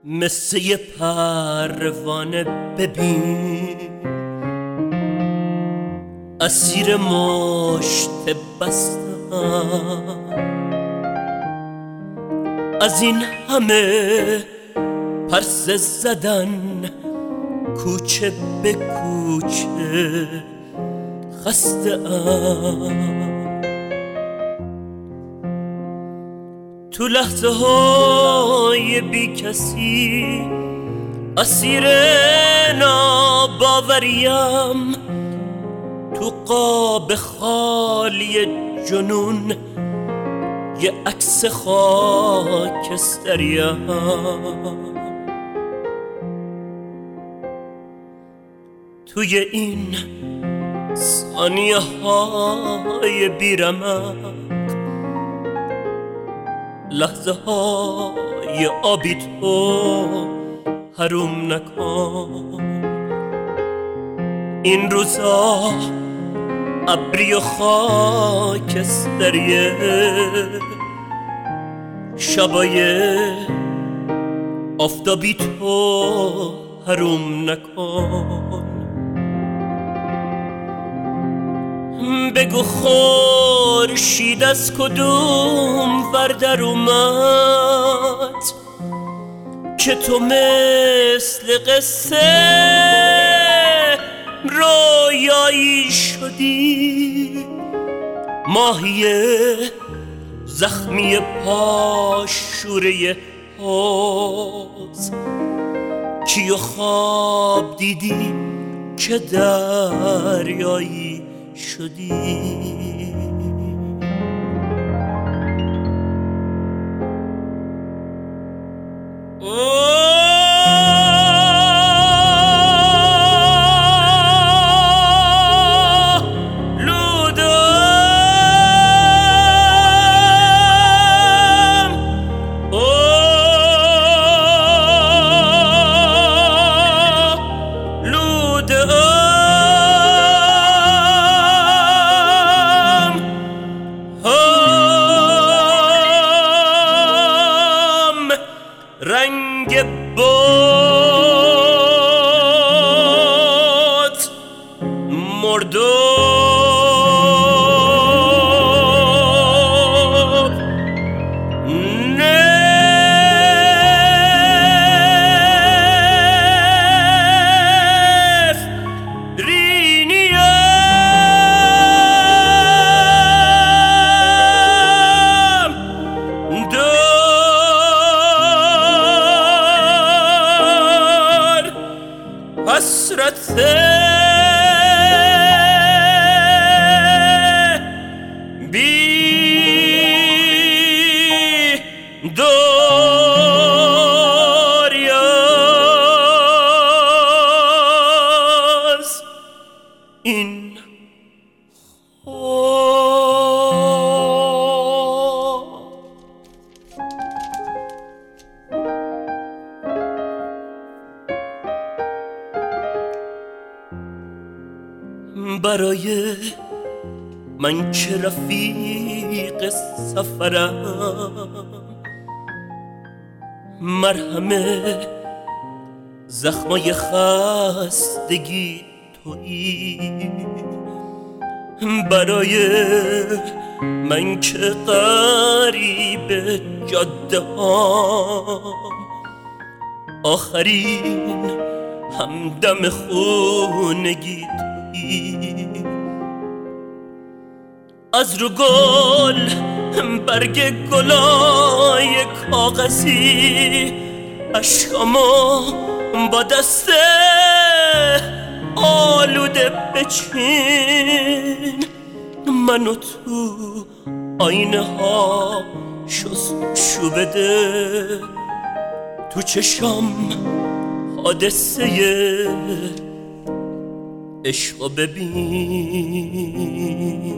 مثل یه پروانه ببین اسیر مشت بستم، از این همه پرسه زدن کوچه به کوچه خسته ام. تو لحظه های بی کسی اسیر ناباوریم، تو قاب خالی جنون یه عکس خاکستریم. توی این ثانیه های بیرمق، لحظه های آبی تو حروم نکن. این روزا ابری و خاکستریه، شبای آفتابی تو حروم نکن. بگو خورشید از کدوم ور در اومد که تو مثل قصه رویایی شدی. ماهی زخمی پاشوره حوض، کیو خواب دیدی که دریایی شدی. رنگ باد مردم، نفرینیم حسرت بی داری از این برای من که رفیق سفرم، مرهم زخمای خستگی تویی. برای من که غریب جاده هام، آخرین همدم خونگی تویی. از رو گل برگ گلای کاغذی، اشکامو با دست آلوده بچین. منو تو آینه ها شستشو بده، تو چشام حادثه عشقو ببین.